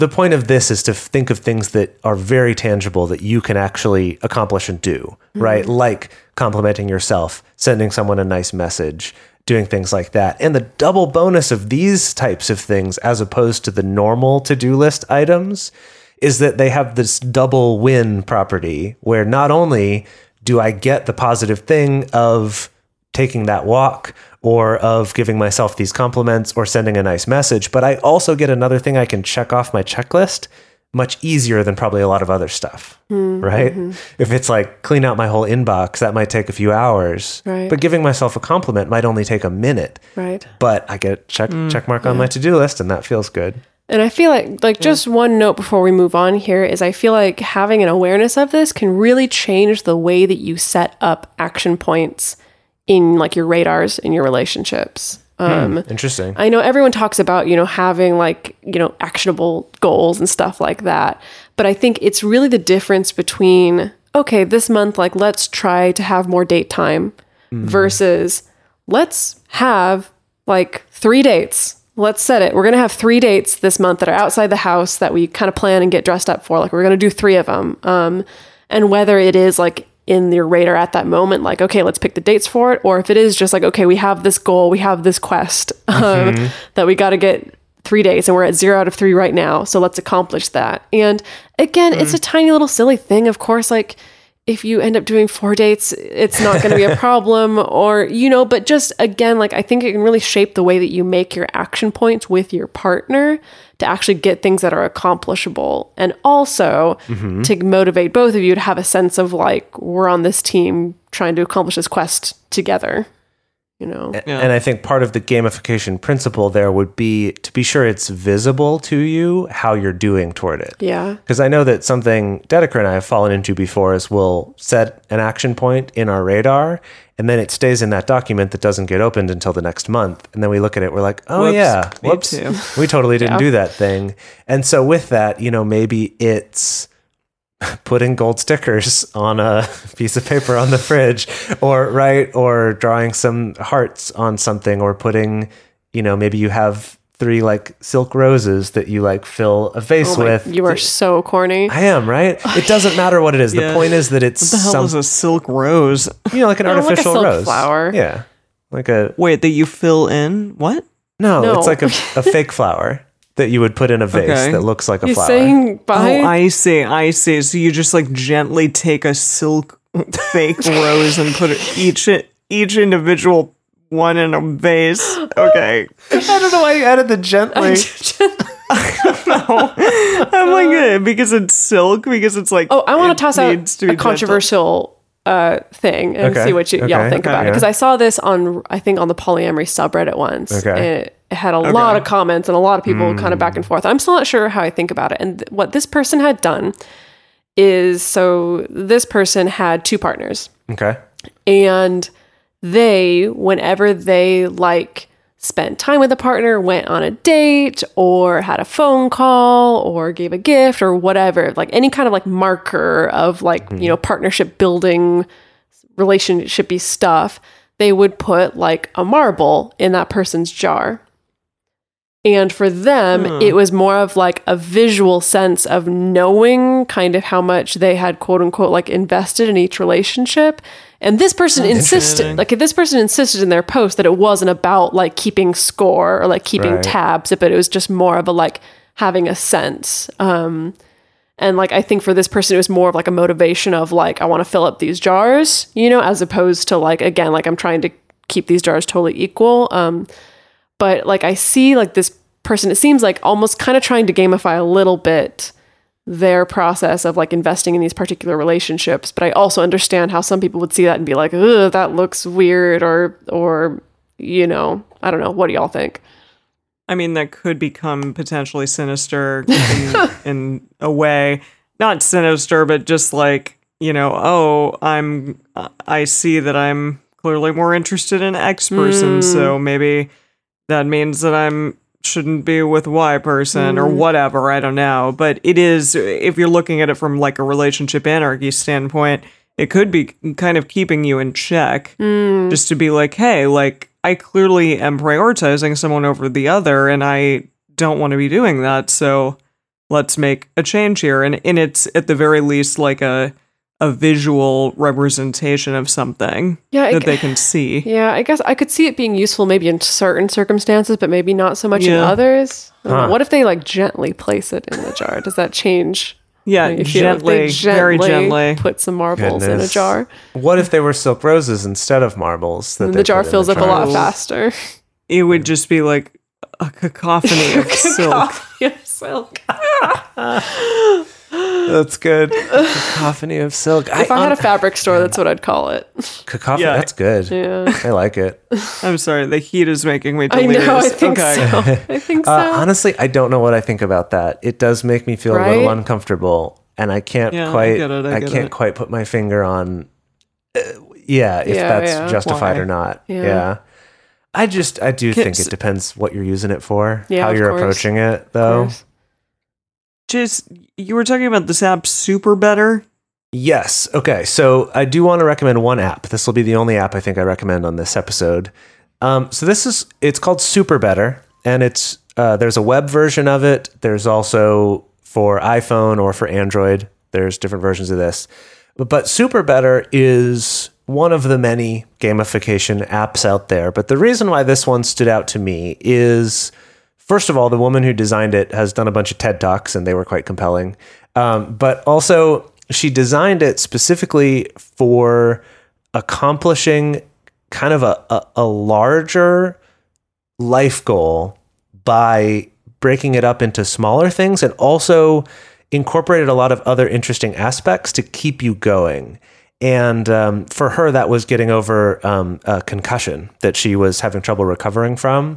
the point of this is to think of things that are very tangible that you can actually accomplish and do, mm-hmm. right? Like complimenting yourself, sending someone a nice message, doing things like that. And the double bonus of these types of things, as opposed to the normal to-do list items, is that they have this double win property where not only do I get the positive thing of taking that walk or of giving myself these compliments or sending a nice message, but I also get another thing I can check off my checklist much easier than probably a lot of other stuff, mm-hmm. right? If it's like clean out my whole inbox, that might take a few hours, right. but giving myself a compliment might only take a minute, right? But I get a check, mm, check mark yeah. on my to-do list, and that feels good. And I feel like, like yeah. just one note before we move on here is I feel like having an awareness of this can really change the way that you set up action points in like your radars in your relationships. Um, hmm, interesting. I know everyone talks about, you know, having like, you know, actionable goals and stuff like that. But I think it's really the difference between, okay, this month, like, let's try to have more date time mm. versus let's have like three dates. Let's set it. We're going to have three dates this month that are outside the house that we kind of plan and get dressed up for. Like, we're going to do three of them. Um, and whether it is like in your radar at that moment, like, okay, let's pick the dates for it. Or if it is just like, okay, we have this goal, we have this quest um, mm-hmm. that we got to get three days and we're at zero out of three right now. So let's accomplish that. And again, mm. it's a tiny little silly thing. Of course, like if you end up doing four dates, it's not going to be a problem or, you know, but just again, like I think it can really shape the way that you make your action points with your partner to actually get things that are accomplishable. And also mm-hmm. to motivate both of you to have a sense of like, we're on this team trying to accomplish this quest together. You know? Yeah. And I think part of the gamification principle there would be to be sure it's visible to you how you're doing toward it. Yeah. Because I know that something Dedeker and I have fallen into before is we'll set an action point in our radar and then it stays in that document that doesn't get opened until the next month. And then we look at it, we're like, oh whoops, yeah, whoops, too. we totally didn't yeah. do that thing. And so with that, you know, maybe it's putting gold stickers on a piece of paper on the fridge or right or drawing some hearts on something or putting, you know, maybe you have three like silk roses that you like fill a vase oh my, with. You are so corny. I am, right? It doesn't matter what it is. Yeah. The point is that it's what the hell some, is a silk rose? You know, like an no, artificial like a silk rose. Flower. Yeah. Like a Wait, that you fill in? What? No, no. it's like a, a fake flower that you would put in a vase okay. that looks like a You're flower. Saying by- oh, I see, I see. So you just like gently take a silk fake rose and put it, each each individual one in a vase. Okay. I don't know why you added the gently. No. I'm like, eh, because it's silk, because it's like. Oh, I want to toss out to a controversial uh, thing and okay. see what you, okay. y'all think okay. about yeah. it. Because I saw this on, I think, on the polyamory subreddit once. Okay. And it, it had a okay. lot of comments and a lot of people mm. kind of back and forth. I'm still not sure how I think about it. And th- what this person had done is, so this person had two partners. Okay. And they, whenever they like spent time with a partner, went on a date or had a phone call or gave a gift or whatever, like any kind of like marker of like, mm-hmm. you know, partnership building, relationship-y stuff, they would put like a marble in that person's jar. And for them, hmm. it was more of like a visual sense of knowing kind of how much they had quote unquote like invested in each relationship. And this person That's insisted, like this person insisted in their post that it wasn't about like keeping score or like keeping right. tabs, but it was just more of a like having a sense. Um, and like, I think for this person, it was more of like a motivation of like, I want to fill up these jars, you know, as opposed to like, again, like I'm trying to keep these jars totally equal. Um, But like I see like this person, it seems like almost kind of trying to gamify a little bit their process of like investing in these particular relationships. But I also understand how some people would see that and be like, ugh, that looks weird or, or, you know, I don't know. What do y'all think? I mean, that could become potentially sinister in, in a way. Not sinister, but just like, you know, oh, I'm, I see that I'm clearly more interested in X person. Mm. So maybe that means that I'm shouldn't be with Y person mm. or whatever. I don't know. But it is, if you're looking at it from like a relationship anarchy standpoint, it could be kind of keeping you in check mm. just to be like, hey, like I clearly am prioritizing someone over the other and I don't want to be doing that. So let's make a change here. And, and it's at the very least like a a visual representation of something Yeah, I that g- they can see. Yeah, I guess I could see it being useful maybe in certain circumstances, but maybe not so much in Yeah. others. I don't know. Huh. What if they like gently place it in the jar? Does that change? Yeah, how you feel? If they gently, very gently. Put some marbles in a Goodness. jar, What if they were silk roses instead of marbles? That and they the jar put in fills the up a jar? lot faster. It would just be like a cacophony of silk. Yeah, silk. That's good. Cacophony of silk. If I had a fabric store, that's what I'd call it. cacophony. Yeah. That's good. Yeah. I like it. I'm sorry, the heat is making me I delirious. know. I think okay. so. I think so. Uh, honestly, I don't know what I think about that. It does make me feel a little Right? uncomfortable, and I can't Yeah, I quite. get it, I get can't it. quite put my finger on. Uh, yeah, if Yeah, that's yeah. justified Why? or not. Yeah. Yeah. I just I do Can- think it depends what you're using it for, Yeah, how of you're course. approaching it, Of though. course. Just, you were talking about this app Super Better. Yes. Okay. So I do want to recommend one app. This will be the only app I think I recommend on this episode. Um, so this is it's called Super Better, and it's uh, there's a web version of it. There's also for iPhone or for Android. There's different versions of this, but, but Super Better is one of the many gamification apps out there. But the reason why this one stood out to me is, first of all, the woman who designed it has done a bunch of TED Talks, and they were quite compelling. Um, but also, she designed it specifically for accomplishing kind of a, a, a larger life goal by breaking it up into smaller things, and also incorporated a lot of other interesting aspects to keep you going. And um, for her, that was getting over um, a concussion that she was having trouble recovering from,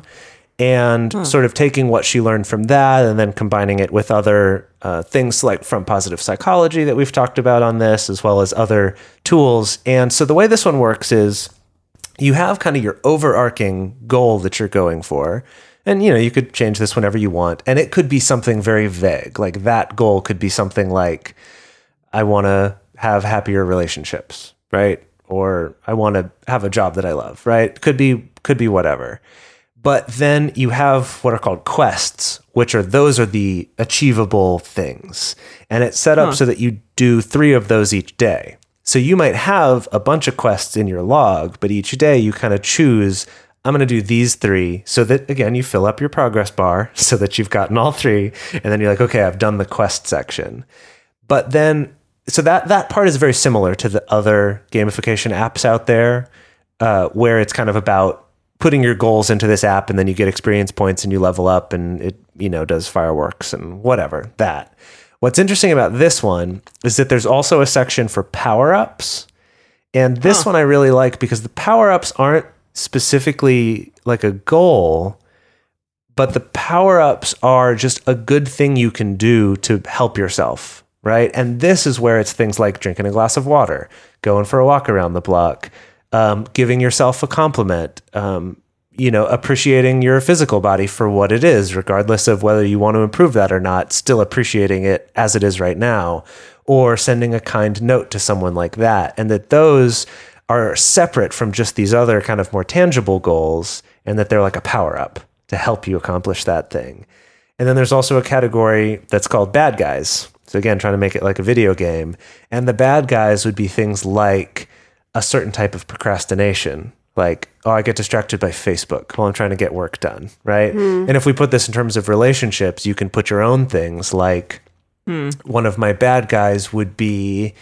and sort of taking what she learned from that and then combining it with other uh, things like from positive psychology that we've talked about on this, as well as other tools. And so the way this one works is you have kind of your overarching goal that you're going for. And, you know, you could change this whenever you want. And it could be something very vague. Like that goal could be something like, I want to have happier relationships, right? Or I want to have a job that I love, right? Could be, could be whatever. But then you have what are called quests, which are those are the achievable things. And it's set up so that you do three of those each day. So you might have a bunch of quests in your log, but each day you kind of choose, I'm going to do these three, so that, again, you fill up your progress bar so that you've gotten all three. And then you're like, okay, I've done the quest section. But then, so that, that part is very similar to the other gamification apps out there, uh, where it's kind of about putting your goals into this app, and then you get experience points and you level up, and it, you know, does fireworks and whatever that. What's interesting about this one is that there's also a section for power-ups. And this one I really like because the power-ups aren't specifically like a goal, but the power-ups are just a good thing you can do to help yourself, right? And this is where it's things like drinking a glass of water, going for a walk around the block, um, giving yourself a compliment, um, you know, appreciating your physical body for what it is, regardless of whether you want to improve that or not, still appreciating it as it is right now, or sending a kind note to someone like that. And that those are separate from just these other kind of more tangible goals, and that they're like a power up to help you accomplish that thing. And then there's also a category that's called bad guys. So again, trying to make it like a video game. And the bad guys would be things like a certain type of procrastination. Like, oh, I get distracted by Facebook while I'm trying to get work done, right? Mm. And if we put this in terms of relationships, you can put your own things. Like mm. one of my bad guys would be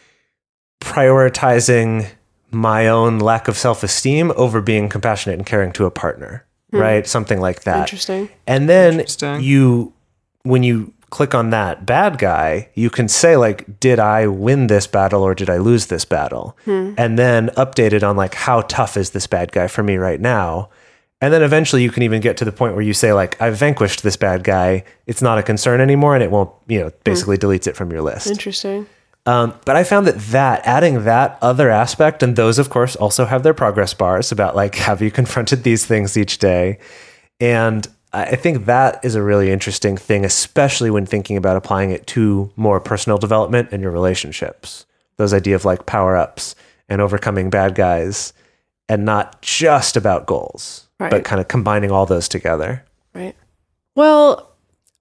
prioritizing my own lack of self-esteem over being compassionate and caring to a partner, mm. right? Something like that. Interesting. And then Interesting. you, when you click on that bad guy, you can say like, did I win this battle or did I lose this battle? Hmm. And then update it on like, how tough is this bad guy for me right now? And then eventually you can even get to the point where you say like, I've vanquished this bad guy. It's not a concern anymore. And it won't, you know, basically hmm. deletes it from your list. Interesting. Um, but I found that that adding that other aspect, and those of course also have their progress bars about like, have you confronted these things each day? And I think that is a really interesting thing, especially when thinking about applying it to more personal development and your relationships. Those idea of like power ups and overcoming bad guys, and not just about goals, right. but kind of combining all those together. Right. Well,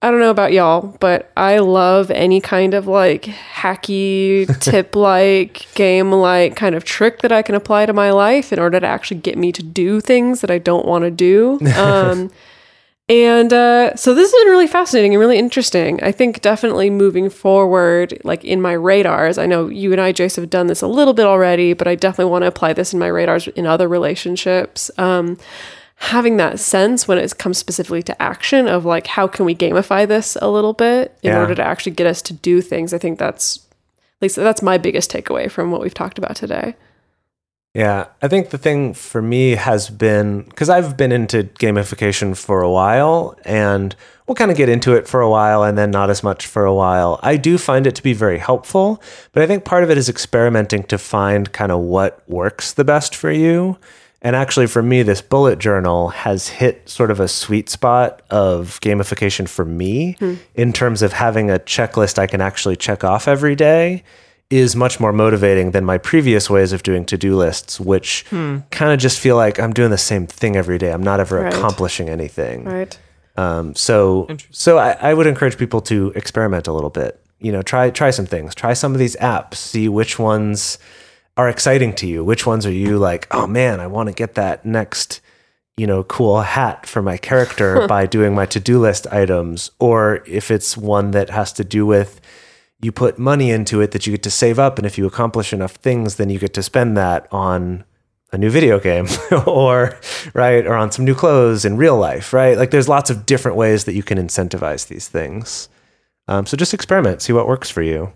I don't know about y'all, but I love any kind of like hacky, tip-like, game-like kind of trick that I can apply to my life in order to actually get me to do things that I don't want to do. Um, and uh, so this has been really fascinating and really interesting. I think definitely moving forward, like in my radars, I know you and I, Jace, have done this a little bit already, but I definitely want to apply this in my radars in other relationships. Um, having that sense when it comes specifically to action of like, how can we gamify this a little bit in Yeah. order to actually get us to do things? I think that's, at least that's my biggest takeaway from what we've talked about today. Yeah, I think the thing for me has been, because I've been into gamification for a while, and we'll kind of get into it for a while and then not as much for a while. I do find it to be very helpful, but I think part of it is experimenting to find kind of what works the best for you. And actually, for me, this bullet journal has hit sort of a sweet spot of gamification for me hmm. in terms of having a checklist I can actually check off every day is much more motivating than my previous ways of doing to-do lists, which hmm. kind of just feel like I'm doing the same thing every day. I'm not ever right. accomplishing anything. Right. Um, so so I, I would encourage people to experiment a little bit. You know, try try some things. Try some of these apps. See which ones are exciting to you. Which ones are you like, oh man, I want to get that next, you know, cool hat for my character by doing my to-do list items. Or if it's one that has to do with you put money into it that you get to save up, and if you accomplish enough things, then you get to spend that on a new video game or right or on some new clothes in real life, right? Like there's lots of different ways that you can incentivize these things. Um, so just experiment, see what works for you.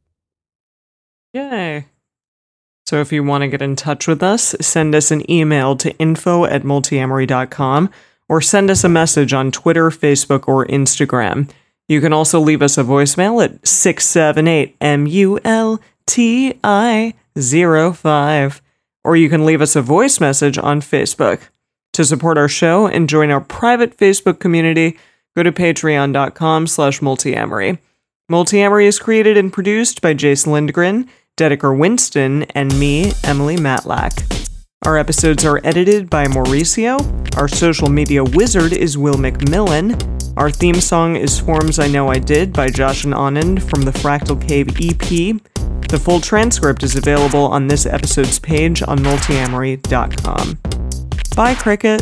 Yay. So if you want to get in touch with us, send us an email to info at multiamory dot com or send us a message on Twitter, Facebook, or Instagram. You can also leave us a voicemail at six seven eight M U L T I zero five, or you can leave us a voice message on Facebook. To support our show and join our private Facebook community, go to patreon dot com slash multiamory. Multiamory is created and produced by Jason Lindgren, Dedeker Winston, and me, Emily Matlack. Our episodes are edited by Mauricio. Our social media wizard is Will McMillan. Our theme song is Forms I Know I Did by Josh and Anand from the Fractal Cave E P. The full transcript is available on this episode's page on multiamory dot com. Bye, Cricket.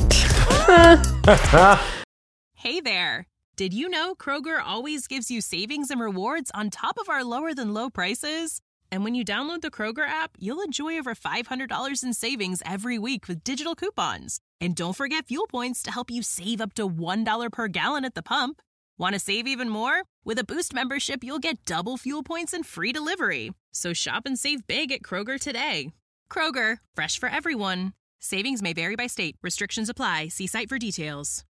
Hey there. Did you know Kroger always gives you savings and rewards on top of our lower than low prices? And when you download the Kroger app, you'll enjoy over five hundred dollars in savings every week with digital coupons. And don't forget fuel points to help you save up to one dollar per gallon at the pump. Want to save even more? With a Boost membership, you'll get double fuel points and free delivery. So shop and save big at Kroger today. Kroger, fresh for everyone. Savings may vary by state. Restrictions apply. See site for details.